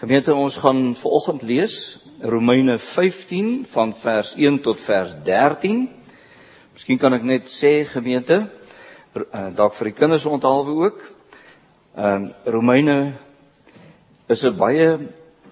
Gemeente, ons gaan vanoggend lees Romeine 15 van vers 1 tot vers 13. Miskien kan ek net sê, gemeente, dalk vir die kinders onthaalwe ook. Romeine is 'n baie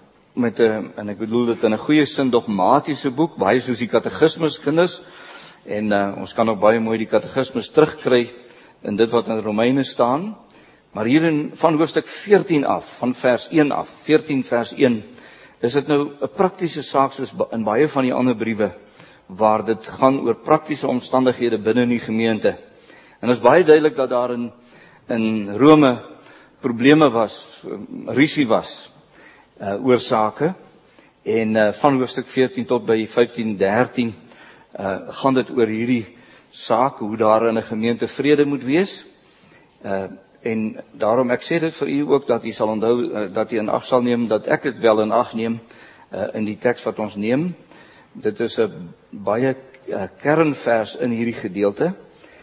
en ek bedoel dit in 'n goeie sin dogmatiese boek, baie soos die katekismes kinders. En ons kan ook baie mooi die katekismes terugkry in dit wat in Romeine staan. Maar hierin van hoofstuk 14 af, van vers 1 af, 14 vers 1, is dit nou 'n praktiese saak soos in baie van die ander briewe, waar dit gaan oor praktiese omstandighede binne in die gemeente. En dit is baie duidelik dat daar in Rome probleme was, rusie was, oor sake. En van hoofstuk 14 tot by 15:13 gaan dit oor hierdie saak, hoe daar in 'n gemeente vrede moet wees. En daarom, ek sê dit vir u ook, dat u sal onthou, dat u in ag sal neem, dat ek dit wel in ag neem, in die teks wat ons neem. Dit is 'n baie kernvers in hierdie gedeelte,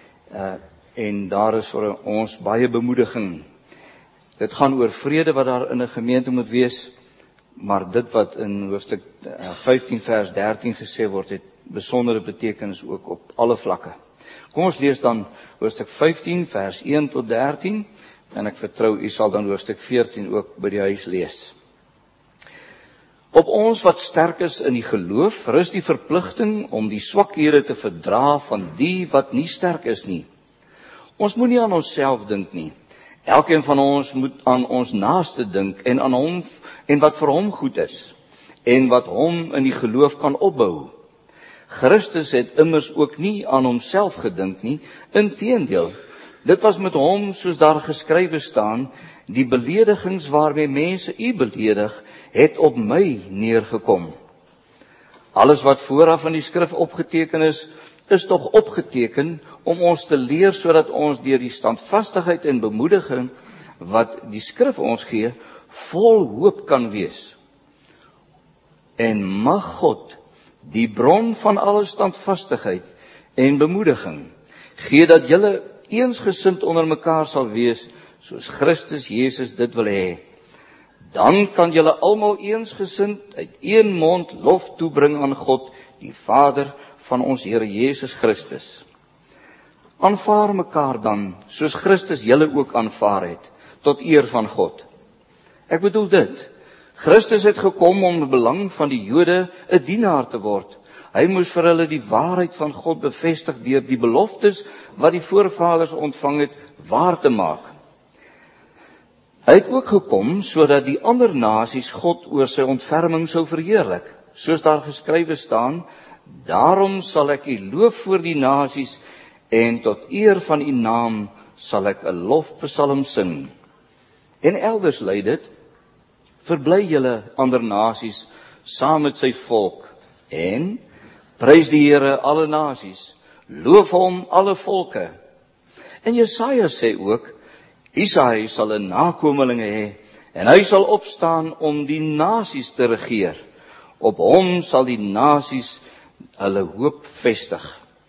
en daar is vir ons baie bemoediging. Dit gaan oor vrede wat daar in 'n gemeente moet wees, maar dit wat in hoofstuk 15 vers 13 gesê word, het besondere betekenis ook op alle vlakke. Kom ons lees dan hoofstuk 15 vers 1 tot 13, en ek vertrou u sal dan hoofstuk 14 ook by die huis lees. Op ons wat sterk is in die geloof, rus die verpligting om die swakhede te verdra van die wat nie sterk is nie. Ons moet nie aan onsself dink nie. Elkeen van ons moet aan ons naaste dink en aan hom en wat vir hom goed is en wat hom in die geloof kan opbou. Christus het immers ook nie aan homself gedink nie, inteendeel, dit was met hom soos daar geskrywe staan, die beledigings waarmee mense u beledig, het op my neergekom. Alles wat vooraf in die skrif opgeteken is tog opgeteken om ons te leer, sodat ons deur die standvastigheid en bemoediging wat die skrif ons gee, vol hoop kan wees. En mag God, die bron van alle standvastigheid en bemoediging, gee dat julle eensgesind onder mekaar sal wees, soos Christus Jesus dit wil hê. Dan kan julle almal eensgesind uit een mond lof toebring aan God, die Vader van ons Here Jesus Christus. Aanvaar mekaar dan, soos Christus julle ook aanvaar het, tot eer van God. Ek bedoel dit, Christus het gekom om die belang van die Jode 'n dienaar te word. Hy moes vir hulle die waarheid van God bevestig deur die beloftes wat die voorvaders ontvang het, waar te maak. Hy het ook gekom sodat die ander nasies God oor sy ontferming sou verheerlik, soos daar geskrywe staan, daarom sal ek u loof voor die nasies en tot eer van u naam sal ek 'n lofpsalm sing. En elders lei dit, verbly julle ander nasies saam met sy volk en prys die Here alle nasies, loof hom alle volke. En Jesaja sê ook, Isaï sal 'n nakomelinge hê en hy sal opstaan om die nasies te regeer. Op hom sal die nasies hulle hoop vestig.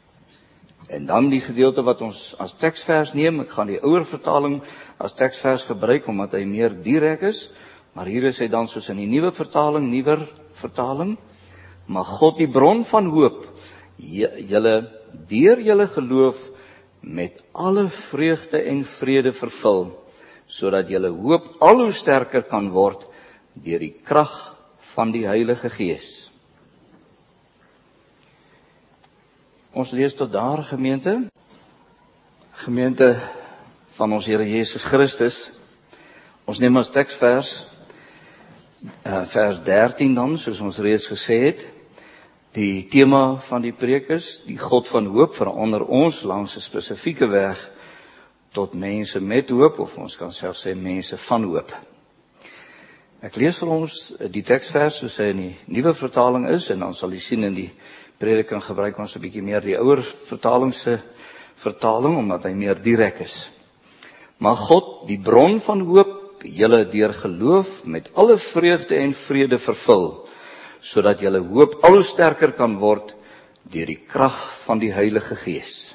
En dan die gedeelte wat ons as teksvers neem, ek gaan die ouer vertaling as teksvers gebruik omdat hy meer direk is. Maar hier is hy dan soos in die nuwe vertaling, nuwer vertaling. Maar God die bron van hoop, julle deur julle geloof met alle vreugde en vrede vervul, sodat julle hoop al hoe sterker kan word deur die krag van die Heilige Gees. Ons lees tot daar, gemeente. Gemeente van ons Here Jesus Christus. Ons neem as teksvers vers 13 dan, soos ons reeds gesê het. Die tema van die preek is, die God van hoop verander ons langs 'n spesifieke weg tot mense met hoop, of ons kan selfs sê mense van hoop. Ek lees vir ons die teksvers soos hy in die nuwe vertaling is, en dan sal jy sien in die prediking gebruik ons 'n bietjie meer die ouer vertaling se vertaling, omdat hy meer direk is. Maar God, die bron van hoop, julle deur geloof met alle vreugde en vrede vervul, sodat julle hoop al hoe sterker kan word deur die krag van die Heilige Gees.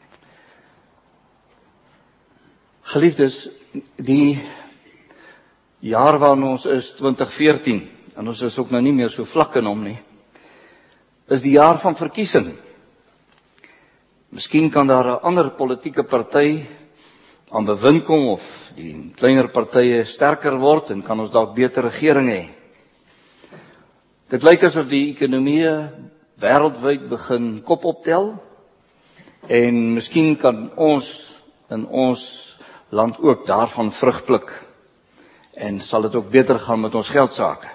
Geliefdes, die jaar waarin ons is, 2014, en ons is ook nou nie meer so vlak in hom nie, is die jaar van verkiesing. Miskien kan daar 'n ander politieke party aan bewind kom, of die kleiner partye sterker word, en kan ons dalk beter regering hê. Dit lyk asof die ekonomie wêreldwyd begin kop optel, en miskien kan ons in ons land ook daarvan vrug pluk, en sal dit ook beter gaan met ons geldsake.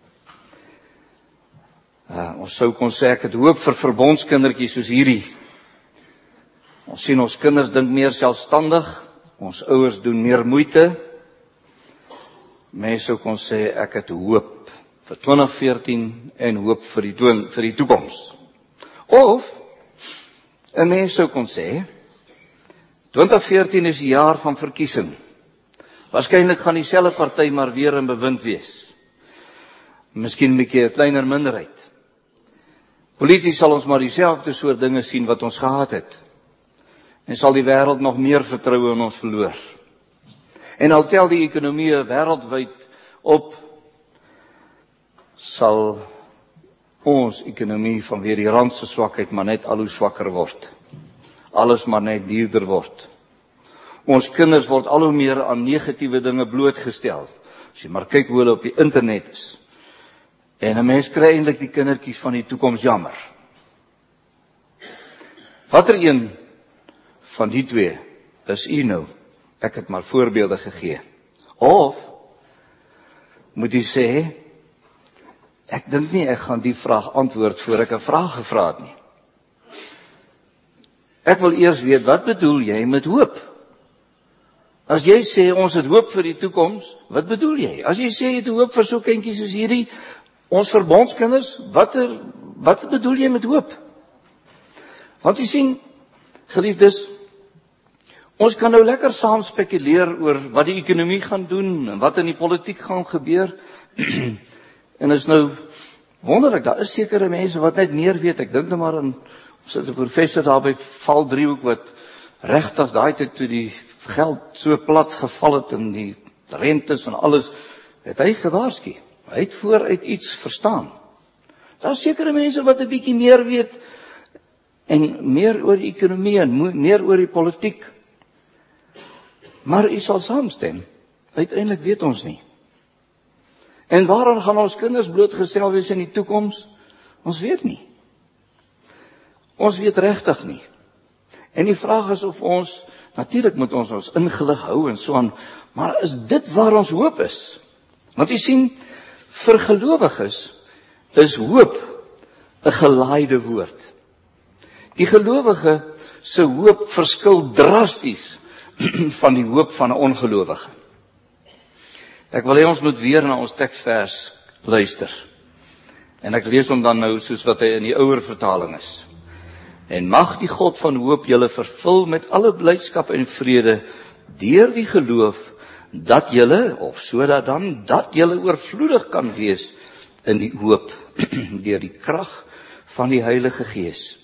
Ons sou kon sê, ek het hoop vir verbondskindertjies soos hierdie. Ons sien ons kinders dink meer selfstandig, ons ouers doen meer moeite. Mense sou kon sê, ek het hoop vir 2014 en hoop vir die toekoms. Of 'n mens sou kon sê, 2014 is die jaar van verkiesing. Waarskynlik gaan dieselfde party maar weer in bewind wees. Miskien 'n bietjie 'n kleiner minderheid. Polities sal ons maar dieselfde soort dinge sien wat ons gehad het. En sal die wêreld nog meer vertroue in ons verloor. En al tel die ekonomie wêreldwyd op, sal ons ekonomie vanweer die rand se swakheid maar net al hoe swakker word. Alles maar net duurder word. Ons kinders word al hoe meer aan negatiewe dinge blootgestel. As jy maar kyk hoe hulle op die internet is. En 'n mens kry eintlik die kindertjies van die toekoms jammer. Watter een van die twee is u nou? Ek het maar voorbeelde gegee. Of moet u sê, ek dink nie ek gaan die vraag antwoord voor ek 'n vraag gevra het nie. Ek wil eers weet, wat bedoel jy met hoop? As jy sê ons het hoop vir die toekoms, wat bedoel jy? As jy sê jy het hoop vir so kindjies soos hierdie, ons verbondskinders, wat bedoel jy met hoop? Want jy sien, geliefdes, ons kan nou lekker saam spekuleer oor wat die ekonomie gaan doen en wat in die politiek gaan gebeur. En is nou wonderlik, daar is sekere mense wat net meer weet. Ek dink nou maar aan, ons het 'n professor daar by Valdriehoek wat regtig daai tyd toe die geld so plat geval het en die rentes en alles, het hy gewaarsku. Hy het vooruit iets verstaan. Daar is sekere mense wat 'n bietjie meer weet en meer oor die ekonomie en meer oor die politiek. Maar u sal saamstem, uiteindelik weet ons nie. En waaraan gaan ons kinders blootgestel wees in die toekoms? Ons weet nie. Ons weet regtig nie. En die vraag is of ons, natuurlik moet ons ingelig hou en so aan, maar is dit waar ons hoop is? Want jy sien, vir gelowiges is hoop 'n gelaaide woord. Die gelowige se hoop verskil drasties van die hoop van 'n ongelowige. Ek wil hê ons moet weer na ons teksvers luister. En ek lees hom dan nou soos wat hy in die ouer vertaling is. En mag die God van hoop julle vervul met alle blydskap en vrede deur die geloof, dat julle, of sodat dan, dat julle oorvloedig kan wees in die hoop, deur die krag van die Heilige Gees.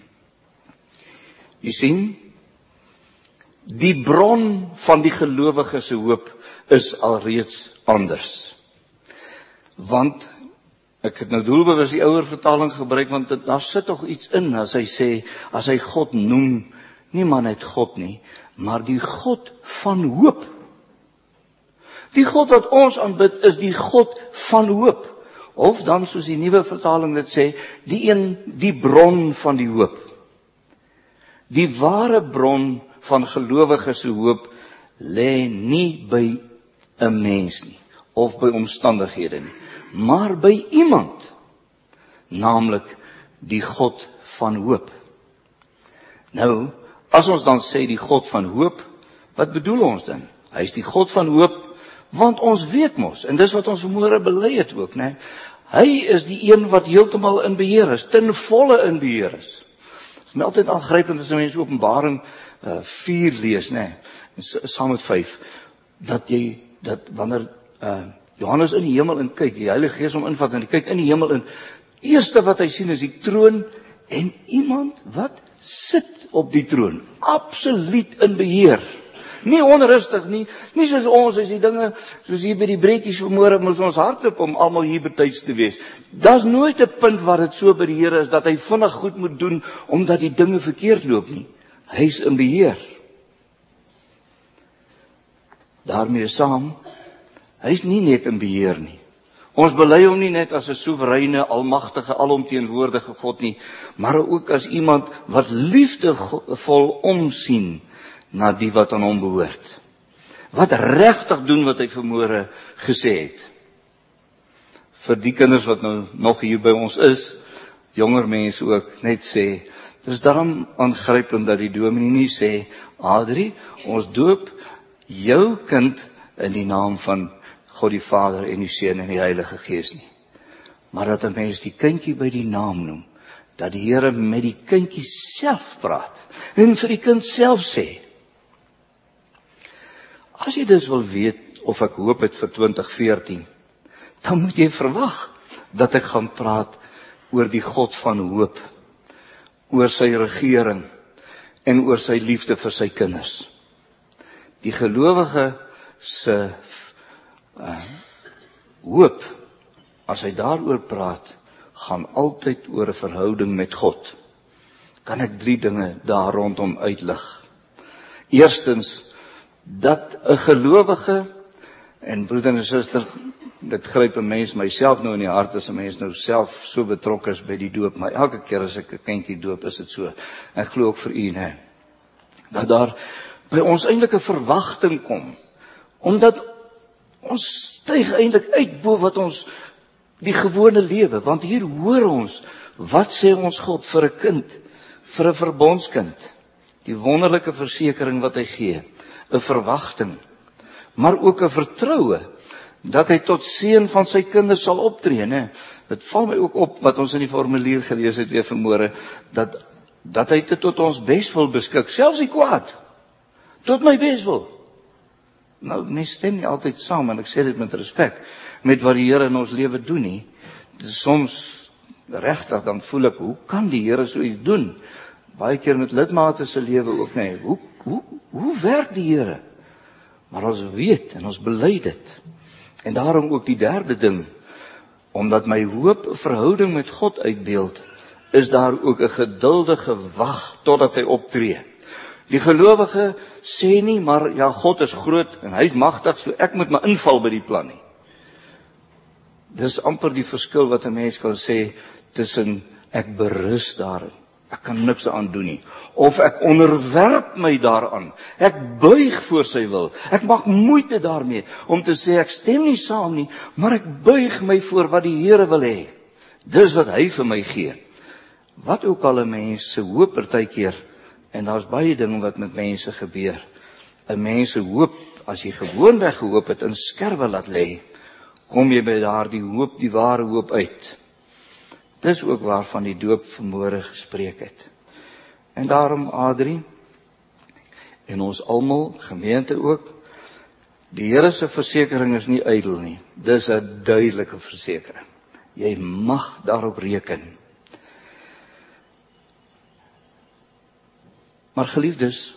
Jy sien, die bron van die gelowige se hoop is alreeds anders. Want, ek het nou doelbewus die ouer vertaling gebruik, want daar sit tog iets in, as hy sê, as hy God noem, nie maar net God nie, maar die God van hoop. Die God wat ons aanbid is die God van hoop. Of dan, soos die nuwe vertaling dit sê, die bron van die hoop. Die ware bron van gelowige se hoop lê nie by 'n mens nie, of by omstandighede nie, maar by iemand, naamlik die God van hoop. Nou, as ons dan sê die God van hoop, wat bedoel ons dan? Hy is die God van hoop, want ons weet mos, en dis wat ons vanmôre bely het ook, né? Hy is die een wat heeltemal in beheer is, ten volle in beheer is. Dit is my altyd aangrypend as mense Openbaring 4 lees, né? Saam met 5, dat wanneer Johannes in die hemel in kyk, die Heilige Gees hom invat en hy kyk in die hemel in, eerste wat hy sien is die troon en iemand wat sit op die troon, absoluut in beheer. Nie onrustig nie, nie soos ons, as die dinge, soos hier by die breekies vanmôre, moes ons hardloop om almal hier betyds te wees. Daar's nooit 'n punt waar dit so by die Here is, dat hy vinnig goed moet doen, omdat die dinge verkeerd loop nie. Hy's in beheer. Daarmee saam, hy's nie net in beheer nie. Ons bely hom nie net as 'n soewereine, almagtige, alomteenwoordige God nie, maar ook as iemand wat liefdevol omsien na die wat aan hom behoort. Wat regtig doen wat hy vanmôre gesê het. Vir die kinders wat nou nog hier by ons is, jonger mense ook, net sê, dis daarom aangrypend dat die dominee nie sê, Adrie, ons doop jou kind in die naam van God die Vader en die Seun en die Heilige Gees nie. Maar dat 'n mens die kindjie by die naam noem, dat die Here met die kindjie self praat en vir die kind self sê. As jy dus wil weet of ek hoop het vir 2014, dan moet jy verwag dat ek gaan praat oor die God van hoop, oor sy regering en oor sy liefde vir sy kinders. Die gelowige se hoop, as hy daaroor praat, gaan altyd oor 'n verhouding met God. Kan ek 3 dinge daar rondom uitlig. Eerstens, dat 'n gelowige, en broeder en suster, dit gryp 'n mens myself nou in die hart as 'n mens nou self so betrokke is by die doop, maar elke keer as ek 'n kindjie doop, is dit so. Ek glo ook vir u, né? Dat daar by ons eintlik 'n verwagting kom, omdat ons styg eintlik uit bo wat ons die gewone lewe, want hier hoor ons, wat sê ons God vir 'n kind, vir 'n verbondskind, die wonderlike versekering wat hy gee, 'n verwagting, maar ook 'n vertroue, dat hy tot seën van sy kinders sal optree, né? Dit val my ook op, wat ons in die formulier gelees het weer vanmôre, dat hy dit tot ons beswil beskik, selfs die kwaad, tot my beswil. Nou, mense stem nie altyd saam, en ek sê dit met respek, met wat die Here in ons lewe doen nie. Soms, regtig, dan voel ek, hoe kan die Here so iets doen? Baie keer met lidmate se lewe ook, nee, hoe werk die Here? Maar ons weet, en ons bely dit. En daarom ook die derde ding, omdat my hoop 'n verhouding met God uitbeeld, is daar ook 'n geduldige wag, totdat hy optree. Die gelowige sê nie, maar ja, God is groot en hy is magtig, so ek moet maar inval by die plan nie. Dis amper die verskil wat 'n mens kan sê tussen ek berus daarin, ek kan niks daaraan doen nie, of ek onderwerp my daaraan, ek buig voor sy wil, ek maak moeite daarmee om te sê ek stem nie saam nie, maar ek buig my voor wat die Here wil hê. Dis wat hy vir my gee. Wat ook al 'n mens se hoop partykeer, en daar's baie dinge wat met mense gebeur. 'n Mens se hoop, as jy gewoonweg gehoop het, in skerwe laat lê, kom jy by daardie hoop, die ware hoop uit. Dis ook waarvan die doop vanmôre gespreek het. En daarom, Adrie, en ons almal, gemeente ook, die Here se versekering is nie ydel nie. Dis 'n duidelike versekering. Jy mag daarop reken. Maar geliefdes,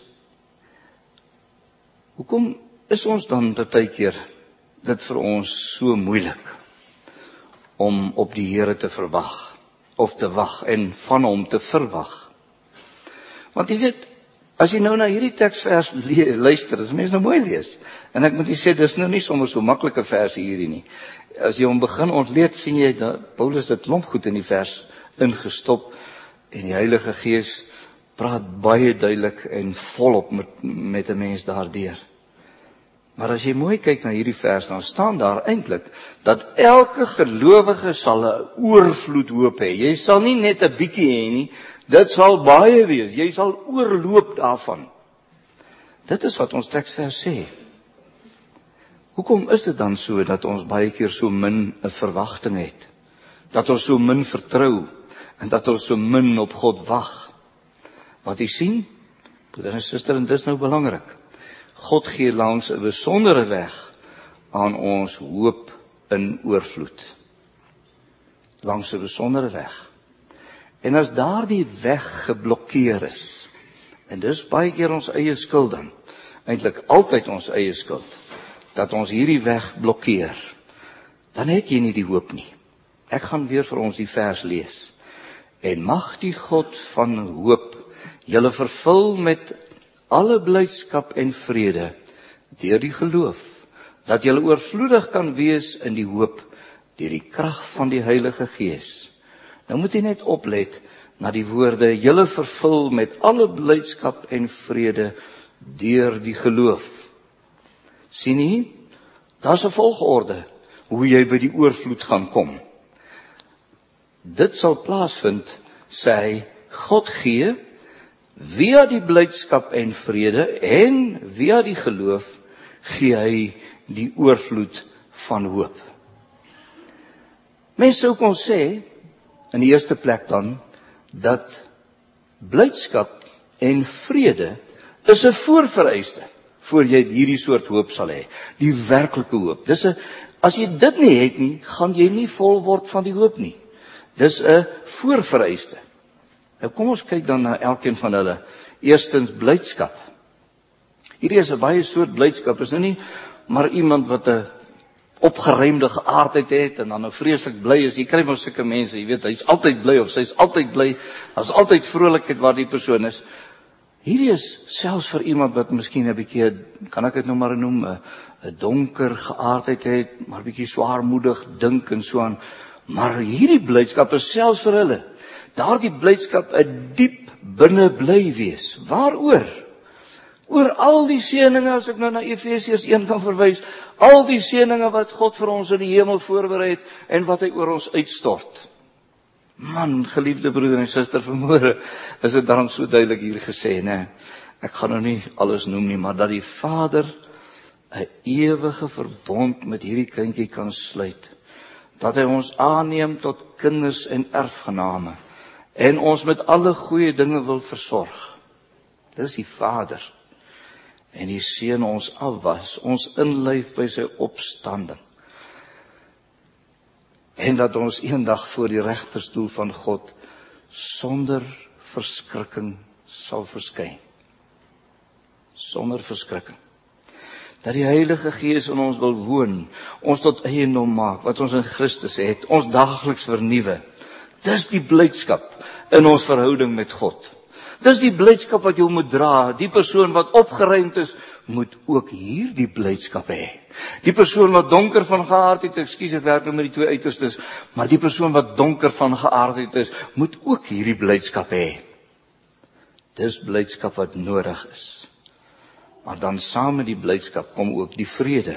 hoekom is ons dan partykeer dit vir ons so moeilik om op die Here te verwag, of te wag en van hom te verwag? Want jy weet, as jy nou na hierdie teksvers luister, as mens nou mooi lees, en ek moet jy sê, dis nou nie sommer so maklike verse hierdie nie. As jy hom begin ontleed, sien jy dat Paulus het klomp goed in die vers ingestop, en die Heilige Gees praat baie duidelik en volop met 'n mens daardeur. Maar as jy mooi kyk na hierdie vers, dan staan daar eintlik dat elke gelowige sal 'n oorvloed hoop hê. Jy sal nie net 'n bietjie hê nie, dit sal baie wees. Jy sal oorloop daarvan. Dit is wat ons teksvers sê. Hoekom is dit dan so dat ons baie keer so min 'n verwagting het? Dat ons so min vertrou en dat ons so min op God wag? Wat jy sien, broeder en suster, en dit is nou belangrik. God gee langs 'n besondere weg aan ons hoop in oorvloed. Langs 'n besondere weg. En as daardie weg geblokkeer is, en dis baie keer ons eie skuld dan, eintlik altyd ons eie skuld, dat ons hierdie weg blokkeer, dan het jy nie die hoop nie. Ek gaan weer vir ons die vers lees. En mag die God van hoop julle vervul met alle blydskap en vrede deur die geloof, dat julle oorvloedig kan wees in die hoop deur die krag van die Heilige Gees. Nou moet jy net oplet na die woorde, julle vervul met alle blydskap en vrede deur die geloof. Sien jy? Daar's 'n volgorde hoe jy by die oorvloed gaan kom. Dit sal plaasvind, sê hy, God gee via die blydskap en vrede en via die geloof gee hy die oorvloed van hoop. Mense sou kon sê, in die eerste plek dan, dat blydskap en vrede is 'n voorvereiste voor jy hierdie soort hoop sal hê, die werklike hoop. As jy dit nie het nie, gaan jy nie vol word van die hoop nie. Dis 'n voorvereiste. Nou kom ons kyk dan na elkeen van hulle. Eerstens blydskap. Hierdie is 'n baie soort blydskap. Is nou nie maar iemand wat 'n opgeruimde geaardheid het en dan nou vreeslik bly is. Jy kry mos sulke mense, jy weet, hy's altyd bly of sy's altyd bly. Daar's altyd vrolikheid waar die persoon is. Hierdie is selfs vir iemand wat miskien 'n bietjie, kan ek dit nou maar noem, 'n donker geaardheid het, maar bietjie swaarmoedig dink en so aan. Maar hierdie blydskap is selfs vir hulle. Daardie blydskap 'n diep binne bly wees. Waaroor? Oor al die seëninge, as ek nou na Efesiërs 1 kan verwys, al die seëninge wat God vir ons in die hemel voorberei het en wat hy oor ons uitstort. Man, geliefde broeder en suster, vanmôre is dit daarom so duidelik hier gesê, né? Ek gaan nou nie alles noem nie, maar dat die Vader 'n ewige verbond met hierdie kindjie kan sluit. Dat hy ons aanneem tot kinders en erfgename en ons met alle goeie dinge wil versorg. Dis die Vader. En die Seun ons afwas, ons inlyf by sy opstanding. En dat ons eendag voor die regterstoel van God sonder verskrikking sal verskyn. Sonder verskrikking. Dat die Heilige Gees in ons wil woon, ons tot eiendom maak, wat ons in Christus het, ons daagliks vernuwe. Dis die blydskap in ons verhouding met God. Dis die blydskap wat jy moet dra. Die persoon wat opgeruimd is, moet ook hier die blydskap hê. Die persoon wat donker van geaardheid, ekskuus, ek werk nou met die twee uiterstes, maar die persoon wat donker van geaardheid is, moet ook hierdie blydskap hê. Dis blydskap wat nodig is. Maar dan saam met die blydskap kom ook die vrede.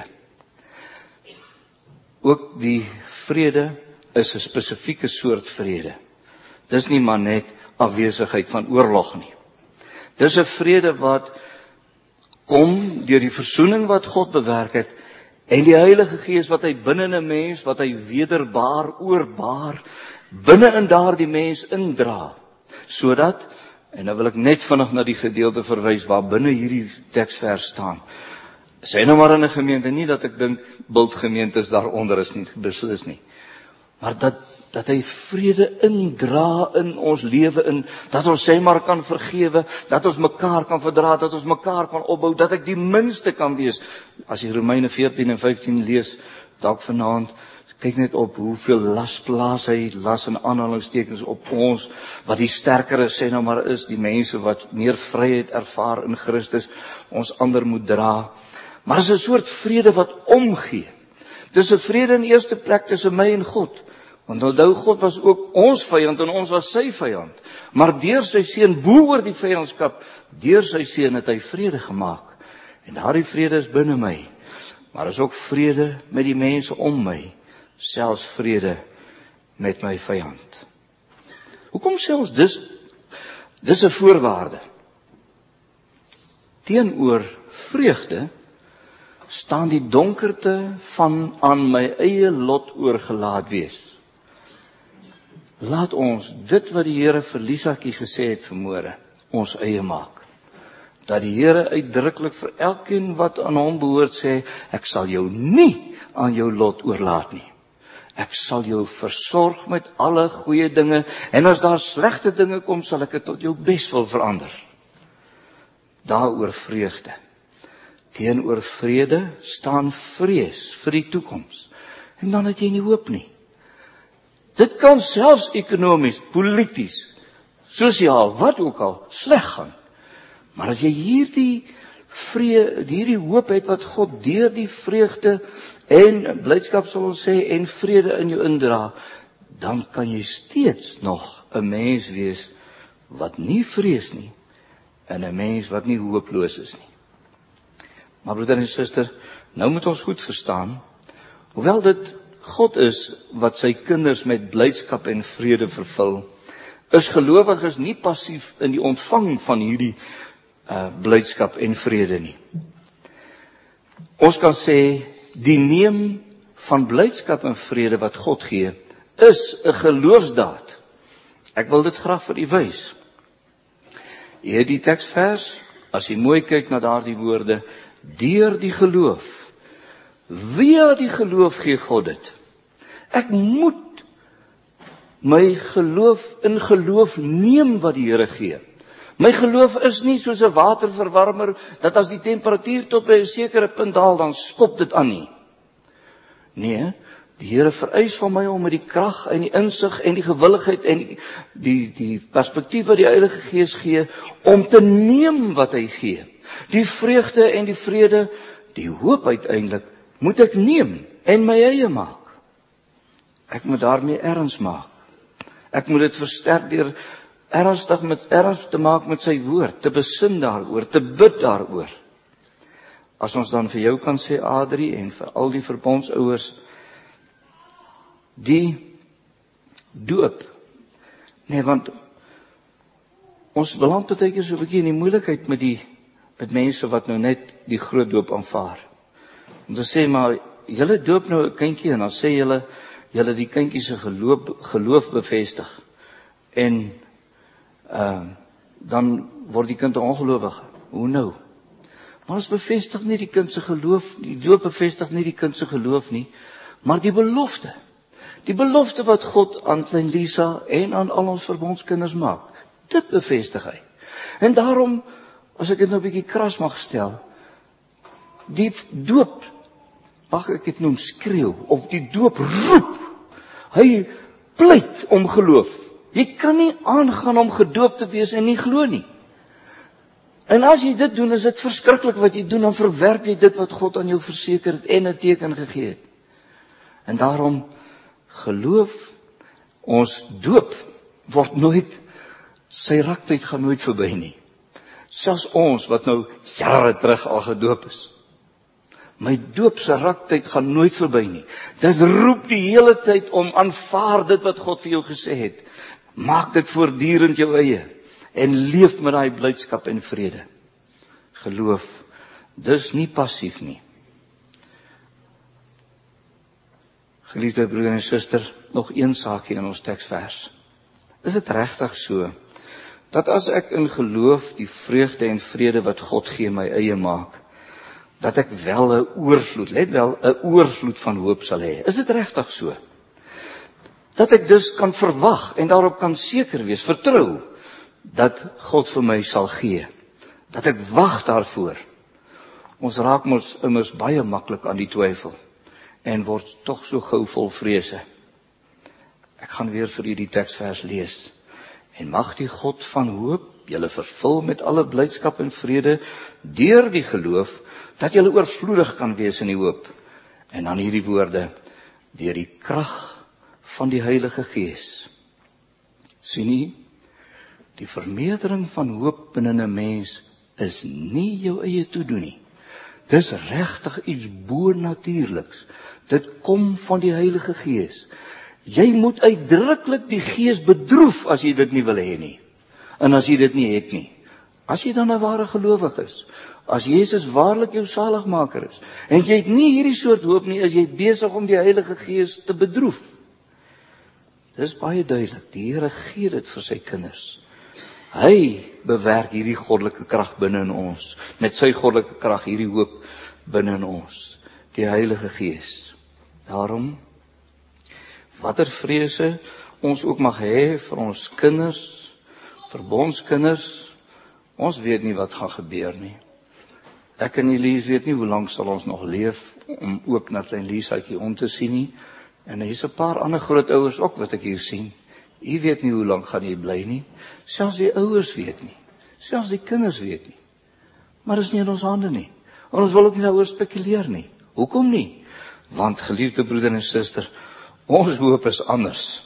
Ook die vrede is 'n spesifieke soort vrede. Dis nie maar net afwesigheid van oorlog nie. Dis 'n vrede wat kom deur die versoening wat God bewerk het en die Heilige Gees wat hy binne 'n mens, wat hy wederbaar, oorbaar, binne in daardie mens indra, sodat, en nou wil ek net vinnig na die gedeelte verwys waar binne hierdie teksvers staan. Sê nou maar in 'n gemeente, nie dat ek dink bultgemeentes daaronder is nie, beslis nie. Maar dat hy vrede indra in ons lewe in, dat ons sê maar kan vergewe, dat ons mekaar kan verdra, dat ons mekaar kan opbou, dat ek die minste kan wees. As jy Romeine 14 en 15 lees, dalk vanaand, kyk net op hoeveel las plaas hy, las in aanhalingstekens op ons, wat die sterkere sê nou maar is, die mense wat meer vryheid ervaar in Christus, ons ander moet dra. Maar is 'n soort vrede wat omgee. Dis 'n vrede in eerste plek tussen my en God. Want onthou, God was ook ons vyand en ons was sy vyand. Maar deur sy Seun, bo oor die vyandskap, deur sy Seun het hy vrede gemaak. En daardie vrede is binne my. Maar is ook vrede met die mense om my. Selfs vrede met my vyand. Hoekom sê ons dis 'n voorwaarde? Teenoor vreugde staan die donkerte van aan my eie lot oorgelaat wees. Laat ons dit wat die Here vir Lisakie gesê het vanmôre, ons eie maak. Dat die Here uitdruklik vir elkeen wat aan hom behoort sê, ek sal jou nie aan jou lot oorlaat nie. Ek sal jou versorg met alle goeie dinge, en as daar slegte dinge kom, sal ek dit tot jou bes wil verander. Daaroor vreugde. Teenoor vrede staan vrees vir die toekoms. En dan het jy nie hoop nie. Dit kan selfs ekonomies, polities, sosiaal, wat ook al, sleg gaan. Maar as jy hierdie hoop het wat God deur die vreugde en blydskap sal ons sê, en vrede in jou indra, dan kan jy steeds nog 'n mens wees wat nie vrees nie, en 'n mens wat nie hooploos is nie. Maar broeder en suster, nou moet ons goed verstaan, hoewel dit God is wat sy kinders met blydskap en vrede vervul, is gelowiges nie passief in die ontvang van hierdie blydskap en vrede nie. Ons kan sê, die neem van blydskap en vrede wat God gee, is 'n geloofsdaad. Ek wil dit graag vir u wys. Jy het die teksvers, as jy mooi kyk na daardie woorde, deur die geloof. Via die geloof gee God dit. Ek moet my geloof in geloof neem wat die Here gee. My geloof is nie soos 'n waterverwarmer, dat as die temperatuur tot by 'n sekere punt daal, dan skop dit aan nie. Nee, die Here vereis van my om met die krag en die insig en die gewilligheid en die perspektief wat die Heilige Gees gee, om te neem wat hy gee. Die vreugde en die vrede, die hoop uiteindelik, moet ek neem en my eie maak. Ek moet daarmee erns maak. Ek moet dit versterk deur erns te maak met sy woord, te besin daaroor, te bid daaroor. As ons dan vir jou kan sê, Adrie, en vir al die verbondsouers, die doop. Nee, want ons beland baie keer so 'n bietjie in die moeilikheid met mense wat nou net die groot doop aanvaar. Om te sê, maar julle doop nou 'n kindjie en dan sê julle die kindjie se geloof bevestig. En dan word die kind 'n ongelowige. Hoe nou? Maar ons bevestig nie die kind se geloof, die doop bevestig nie die kind se geloof nie, maar die belofte. Die belofte wat God aan klein Lisa en aan al ons verbondskinders maak, dit bevestig hy. En daarom, as ek dit nou 'n bietjie kras mag stel, die doop, mag ek dit noem skreeu, of die doop roep, hy pleit om geloof. Jy kan nie aangaan om gedoop te wees en nie glo nie. En as jy dit doen, is dit verskriklik wat jy doen, dan verwerp jy dit wat God aan jou verseker het en 'n teken gegee het. En daarom, geloof, ons doop, word nooit, sy raktyd gaan nooit verby nie. Selfs ons, wat nou jare terug al gedoop is. My doop se raktyd gaan nooit verby nie. Dit roep die hele tyd om, aanvaar dit wat God vir jou gesê het. Maak dit voortdurend jou eie. En leef met daai blydskap en vrede. Geloof, dis nie passief nie. Geliefde broeder en suster, nog een saakie in ons teksvers. Is dit regtig so, dat as ek in geloof die vreugde en vrede wat God gee my eie maak, dat ek wel 'n oorvloed, let wel, 'n oorvloed van hoop sal hê? Is dit regtig so? Dat ek dus kan verwag en daarop kan seker wees, vertrou, dat God vir my sal gee, dat ek wag daarvoor. Ons raak mos immers baie maklik aan die twyfel, en word tog so gou vol vrese. Ek gaan weer vir u die teksvers lees. En mag die God van hoop julle vervul met alle blydskap en vrede deur die geloof, dat julle oorvloedig kan wees in die hoop. En dan hierdie woorde, deur die krag van die Heilige Gees. Sien nie, die vermeerdering van hoop binne 'n mens is nie jou eie toedoen nie. Dis regtig iets bonatuurliks. Dit kom van die Heilige Gees. Jy moet uitdruklik die Gees bedroef as jy dit nie wil hê nie. En as jy dit nie het nie. As jy dan 'n ware gelowige is, as Jesus waarlik jou saligmaker is, en jy het nie hierdie soort hoop nie, is jy besig om die Heilige Gees te bedroef. Dis baie duidelik, die Here gee dit vir sy kinders. Hy bewerk hierdie goddelike krag binne in ons, met sy goddelike krag hierdie hoop binne in ons, die Heilige Gees. Daarom, watter vrese ons ook mag hê vir ons kinders, verbondskinders, ons weet nie wat gaan gebeur nie. Ek en Elise weet nie hoe lank sal ons nog leef om ook na klein Liesaatjie om te sien nie. En hier's 'n paar ander grootouers ook wat ek hier sien. U weet nie hoe lank gaan jy bly nie. Selfs die ouers weet nie. Selfs die kinders weet nie. Maar dis nie in ons hande nie. En ons wil ook nie daaroor spekuleer nie. Hoekom nie? Want geliefde broeder en suster, ons hoop is anders.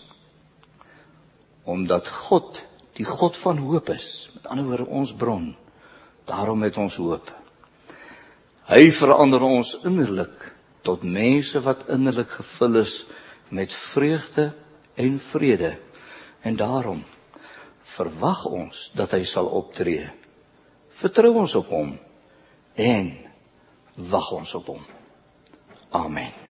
Omdat God, die God van hoop is, met ander woorde ons bron, daarom het ons hoop. Hy verander ons innerlik tot mense wat innerlik gevul is met vreugde en vrede. En daarom verwag ons dat hy sal optree. Vertrou ons op hom en wag ons op hom. Amen.